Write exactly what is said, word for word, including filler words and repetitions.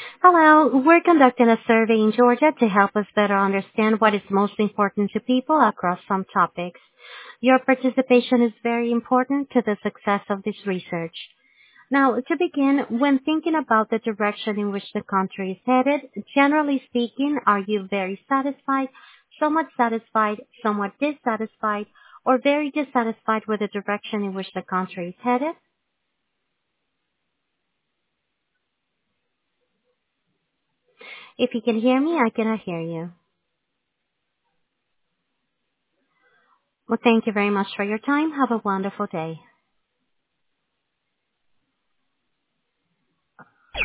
Hello, we're conducting a survey in Georgia to help us better understand what is most important to people across some topics. Your participation is very important to the success of this research. Now, to begin, when thinking about the direction in which the country is headed, generally speaking, are you very satisfied, somewhat satisfied, somewhat dissatisfied, or very dissatisfied with the direction in which the country is headed? If you can hear me, I cannot hear you. Well, thank you very much for your time. Have a wonderful day.